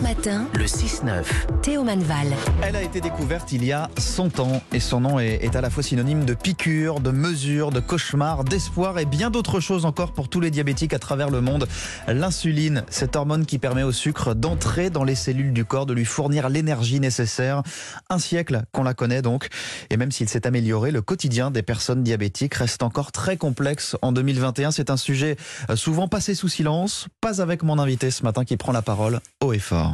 Matin, Le 6-9. Théo Manval. Elle a été découverte il y a 100 ans et son nom est à la fois synonyme de piqûre, de mesure, de cauchemar, d'espoir et bien d'autres choses encore pour tous les diabétiques à travers le monde. L'insuline, cette hormone qui permet au sucre d'entrer dans les cellules du corps, de lui fournir l'énergie nécessaire. Un siècle qu'on la connaît donc. Et même s'il s'est amélioré, le quotidien des personnes diabétiques reste encore très complexe en 2021. C'est un sujet souvent passé sous silence. Pas avec mon invité ce matin qui prend la parole haut et fort.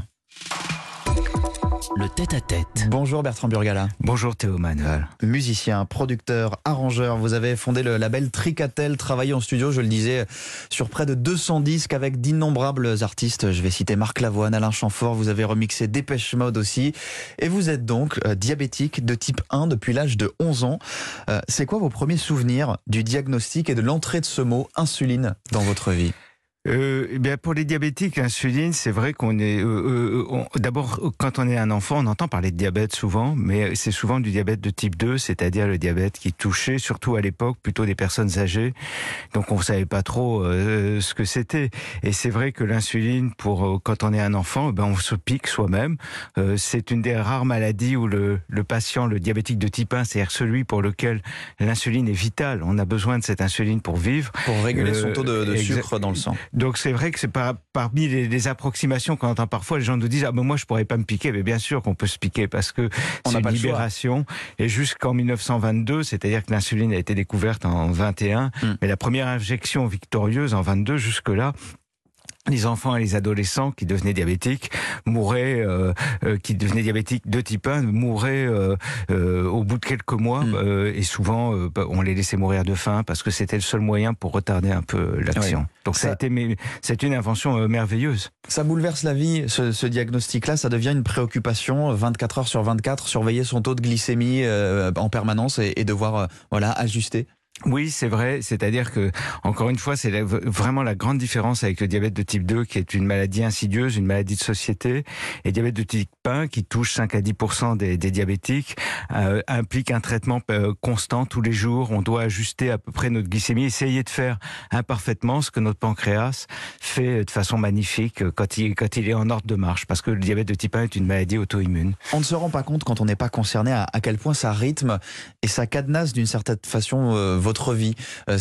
Le tête-à-tête. Bonjour Bertrand Burgala. Bonjour Théo Manval. Musicien, producteur, arrangeur, vous avez fondé le label Tricatel, travaillé en studio, je le disais, sur près de 200 disques avec d'innombrables artistes. Je vais citer Marc Lavoine, Alain Chamfort, vous avez remixé Dépêche Mode aussi. Et vous êtes donc diabétique de type 1 depuis l'âge de 11 ans. C'est quoi vos premiers souvenirs du diagnostic et de l'entrée de ce mot insuline dans votre vie ? Bien pour les diabétiques, l'insuline, c'est vrai qu'on est... d'abord, quand on est un enfant, on entend parler de diabète souvent, mais c'est souvent du diabète de type 2, c'est-à-dire le diabète qui touchait, surtout à l'époque, plutôt des personnes âgées. Donc on ne savait pas trop ce que c'était. Et c'est vrai que l'insuline, quand on est un enfant, on se pique soi-même. C'est une des rares maladies où le patient, le diabétique de type 1, c'est-à-dire celui pour lequel l'insuline est vitale. On a besoin de cette insuline pour vivre. Pour réguler son taux de sucre dans le sang. Donc c'est vrai que c'est parmi les approximations qu'on entend parfois, les gens nous disent moi je pourrais pas me piquer, mais bien sûr qu'on peut se piquer parce que c'est une libération. Et jusqu'en 1922, c'est-à-dire que l'insuline a été découverte en 21, mais la première injection victorieuse en 22, jusque-là, les enfants et les adolescents qui devenaient diabétiques mouraient, qui devenaient diabétiques de type 1, mouraient au bout de quelques mois. Et souvent, on les laissait mourir de faim parce que c'était le seul moyen pour retarder un peu l'action. Oui. Donc c'est une invention merveilleuse. Ça bouleverse la vie, ce diagnostic-là. Ça devient une préoccupation 24 heures sur 24, surveiller son taux de glycémie en permanence et devoir ajuster. Oui, c'est vrai. C'est-à-dire que, encore une fois, c'est vraiment la grande différence avec le diabète de type 2, qui est une maladie insidieuse, une maladie de société, et le diabète de type 1, qui touche 5 à 10% des diabétiques, implique un traitement constant tous les jours. On doit ajuster à peu près notre glycémie, essayer de faire imparfaitement ce que notre pancréas fait de façon magnifique quand il est en ordre de marche, parce que le diabète de type 1 est une maladie auto-immune. On ne se rend pas compte quand on n'est pas concerné à quel point ça rythme et ça cadenasse d'une certaine façon votre vie.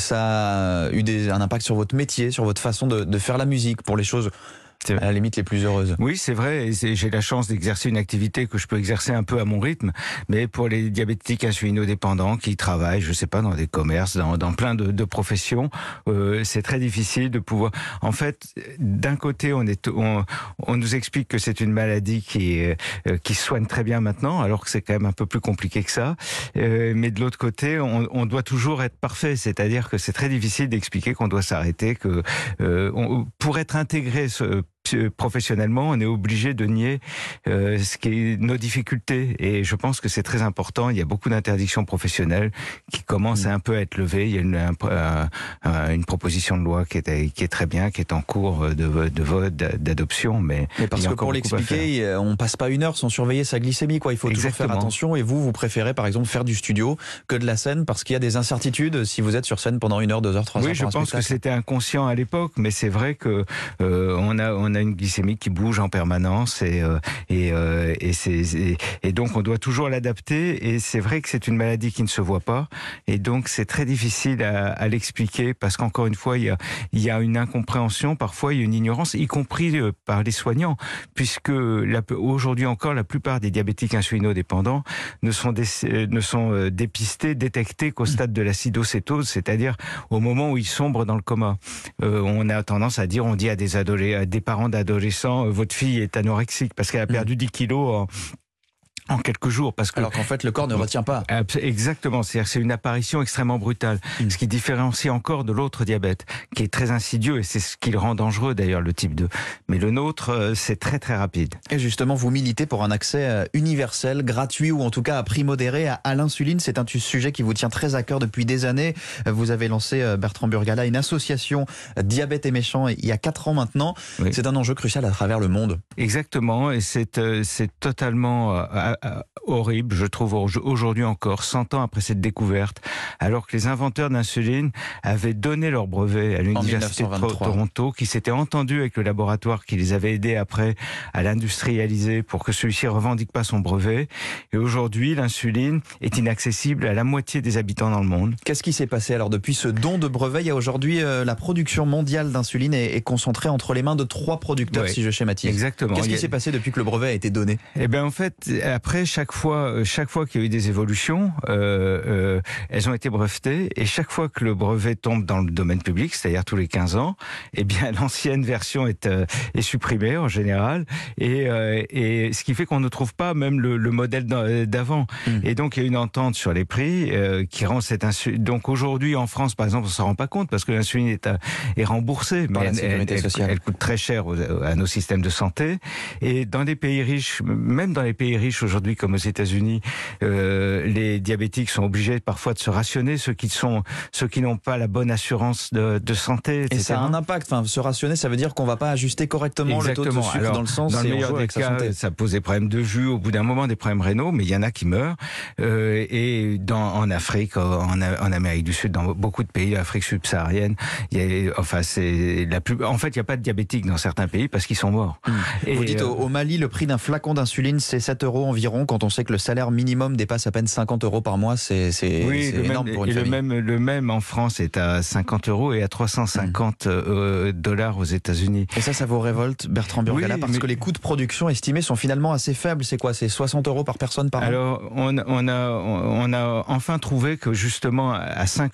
Ça a eu un impact sur votre métier, sur votre façon de faire la musique, pour les choses à la limite les plus heureuses. Oui, c'est vrai. J'ai la chance d'exercer une activité que je peux exercer un peu à mon rythme. Mais pour les diabétiques insulinodépendants qui travaillent, je sais pas, dans des commerces, dans plein de professions, c'est très difficile de pouvoir... En fait, d'un côté, on nous explique que c'est une maladie qui se soigne très bien maintenant, alors que c'est quand même un peu plus compliqué que ça. Mais de l'autre côté, on doit toujours être parfait. C'est-à-dire que c'est très difficile d'expliquer qu'on doit s'arrêter, que pour être intégré professionnellement, on est obligé de nier ce qui est nos difficultés. Et je pense que c'est très important. Il y a beaucoup d'interdictions professionnelles qui commencent à un peu à être levées. Il y a une proposition de loi qui est très bien, qui est en cours de vote, d'adoption. Mais parce que pour l'expliquer, on passe pas une heure sans surveiller sa glycémie, quoi. Il faut toujours faire attention. Et vous préférez, par exemple, faire du studio que de la scène parce qu'il y a des incertitudes si vous êtes sur scène pendant 1 heure, 2 heures, 3 heures. Oui, je pense que c'était inconscient à l'époque, mais c'est vrai que on a une glycémie qui bouge en permanence et donc on doit toujours l'adapter. Et c'est vrai que c'est une maladie qui ne se voit pas, et donc c'est très difficile à l'expliquer parce qu'encore une fois il y a une incompréhension, parfois il y a une ignorance, y compris par les soignants, puisque aujourd'hui encore la plupart des diabétiques insulinodépendants ne sont dépistés, détectés qu'au stade de l'acidocétose, c'est-à-dire au moment où ils sombrent dans le coma. On a tendance à dire, on dit à des parents d'adolescents, votre fille est anorexique parce qu'elle a perdu 10 kilos en quelques jours, alors qu'en fait le corps ne retient pas. Exactement, c'est une apparition extrêmement brutale, ce qui différencie encore de l'autre diabète, qui est très insidieux, et c'est ce qui le rend dangereux d'ailleurs, le type 2. Mais le nôtre, c'est très très rapide. Et justement, vous militez pour un accès universel, gratuit, ou en tout cas à prix modéré à l'insuline. C'est un sujet qui vous tient très à cœur depuis des années. Vous avez lancé, Bertrand Burgala, une association Diabète et Méchants il y a 4 ans maintenant. Oui. C'est un enjeu crucial à travers le monde. Exactement, et c'est totalement horrible, je trouve, aujourd'hui encore, 100 ans après cette découverte, alors que les inventeurs d'insuline avaient donné leur brevet à l'université de Toronto, qui s'était entendu avec le laboratoire qui les avait aidés après à l'industrialiser pour que celui-ci ne revendique pas son brevet. Et aujourd'hui, l'insuline est inaccessible à la moitié des habitants dans le monde. Qu'est-ce qui s'est passé alors depuis ce don de brevet? Il y a aujourd'hui la production mondiale d'insuline est concentrée entre les mains de 3 producteurs, si je schématise. Exactement. Qu'est-ce qui s'est passé depuis que le brevet a été donné? Eh bien, en fait, après, chaque fois qu'il y a eu des évolutions, elles ont été brevetées, et chaque fois que le brevet tombe dans le domaine public, c'est-à-dire tous les 15 ans, eh bien, l'ancienne version est supprimée en général, et ce qui fait qu'on ne trouve pas même le modèle d'avant. Et donc, il y a une entente sur les prix qui rend cette insuline. Donc, aujourd'hui, en France, par exemple, on ne s'en rend pas compte parce que l'insuline est remboursée, mais elle coûte très cher à nos systèmes de santé. Et dans les pays riches, même dans les pays riches aujourd'hui, comme aux États-Unis, les diabétiques sont obligés parfois de se rationner, ceux qui n'ont pas la bonne assurance de santé, etc. Et ça a un impact. Enfin, se rationner, ça veut dire qu'on ne va pas ajuster correctement le taux de sucre. Alors, dans le sens. Dans le meilleur des cas, ça pose des problèmes de jus, au bout d'un moment des problèmes rénaux, mais il y en a qui meurent. Et en Afrique, en Amérique du Sud, dans beaucoup de pays, l'Afrique subsaharienne, il n'y a pas de diabétiques dans certains pays parce qu'ils sont morts. Et vous dites au Mali, le prix d'un flacon d'insuline, c'est 7 € environ, quand on sait que le salaire minimum dépasse à peine 50 € par mois, c'est énorme pour une famille. Le même en France est à 50 € et à 350 dollars aux États-Unis. Et ça vous révolte, Bertrand Burgala, parce que les coûts de production estimés sont finalement assez faibles. C'est quoi? C'est 60 € par personne par an? Alors, on a enfin trouvé que justement à 5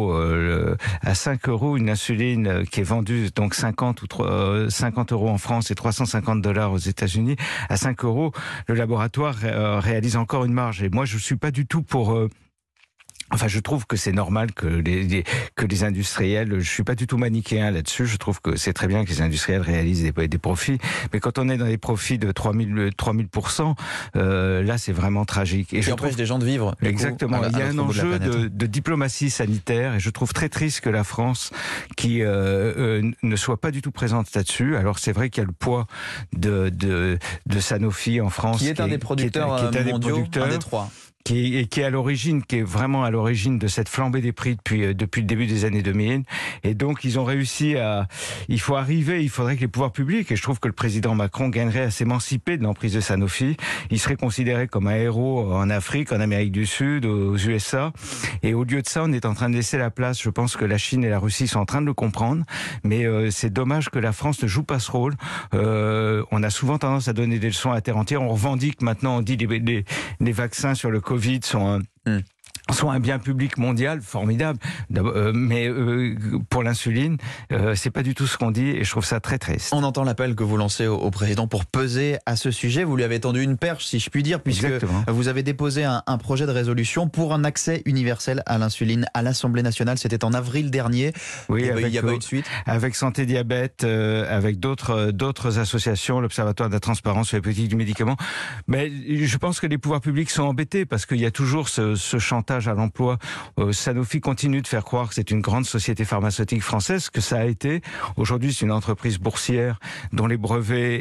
€, une insuline qui est vendue donc 50 € en France et 350 dollars aux États-Unis, à 5 €, le laboratoire réalise encore une marge. Et moi, je suis pas du tout pour. Enfin, je trouve que c'est normal que les industriels, je suis pas du tout manichéen là-dessus, je trouve que c'est très bien que les industriels réalisent des profits, mais quand on est dans des profits de 3000%, là c'est vraiment tragique. Et ça empêche des gens de vivre. Exactement, il y a un enjeu de diplomatie sanitaire, et je trouve très triste que la France, qui ne soit pas du tout présente là-dessus. Alors c'est vrai qu'il y a le poids de Sanofi en France, qui est un des producteurs mondiaux, un des 3. Qui est vraiment à l'origine de cette flambée des prix depuis le début des années 2000. Et donc, ils ont réussi il faudrait que les pouvoirs publics, et je trouve que le président Macron gagnerait à s'émanciper de l'emprise de Sanofi. Il serait considéré comme un héros en Afrique, en Amérique du Sud, aux USA. Et au lieu de ça, on est en train de laisser la place. Je pense que la Chine et la Russie sont en train de le comprendre. Mais c'est dommage que la France ne joue pas ce rôle. On a souvent tendance à donner des leçons à terre entière. On revendique maintenant, on dit les vaccins sur le Covid sont un bien public mondial formidable, mais pour l'insuline, c'est pas du tout ce qu'on dit, et je trouve ça très triste. On entend l'appel que vous lancez au président pour peser à ce sujet. Vous lui avez tendu une perche, si je puis dire, puisque vous avez déposé un projet de résolution pour un accès universel à l'insuline à l'Assemblée nationale. C'était en avril dernier. Oui, il n'y a pas eu de suite. Avec Santé Diabète, avec d'autres associations, l'Observatoire de la transparence sur les politiques du médicament. Mais je pense que les pouvoirs publics sont embêtés parce qu'il y a toujours ce chantage à l'emploi. Sanofi continue de faire croire que c'est une grande société pharmaceutique française, que ça a été. Aujourd'hui, c'est une entreprise boursière dont les brevets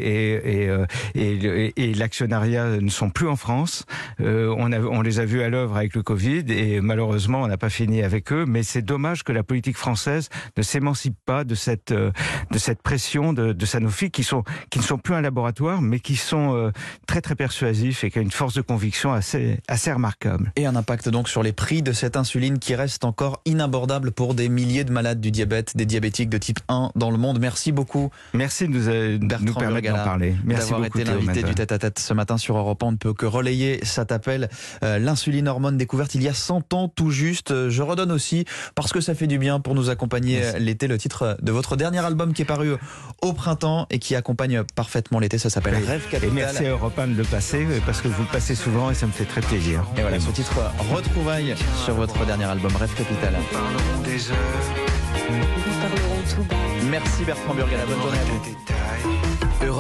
et l'actionnariat ne sont plus en France. On les a vus à l'œuvre avec le Covid, et malheureusement, on n'a pas fini avec eux. Mais c'est dommage que la politique française ne s'émancipe pas de cette pression de Sanofi, qui ne sont plus un laboratoire, mais qui sont très très persuasifs et qui ont une force de conviction assez remarquable. Et un impact donc sur les prix de cette insuline qui reste encore inabordable pour des milliers de malades du diabète, des diabétiques de type 1 dans le monde. Merci beaucoup. Merci de nous permettre d'en parler. Merci d'avoir été l'invité du tête-à-tête ce matin sur Europe 1. On ne peut que relayer cet appel. L'insuline hormone découverte il y a 100 ans tout juste. Je redonne aussi, parce que ça fait du bien pour nous accompagner l'été, le titre de votre dernier album qui est paru au printemps et qui accompagne parfaitement l'été. Ça s'appelle Rêve Capital. Et merci à Europe 1 de le passer, parce que vous le passez souvent et ça me fait très plaisir. Et voilà, ce titre retrouvailles sur votre dernier album Rêve Capital. Merci Bertrand Burgala, bonne journée à vous.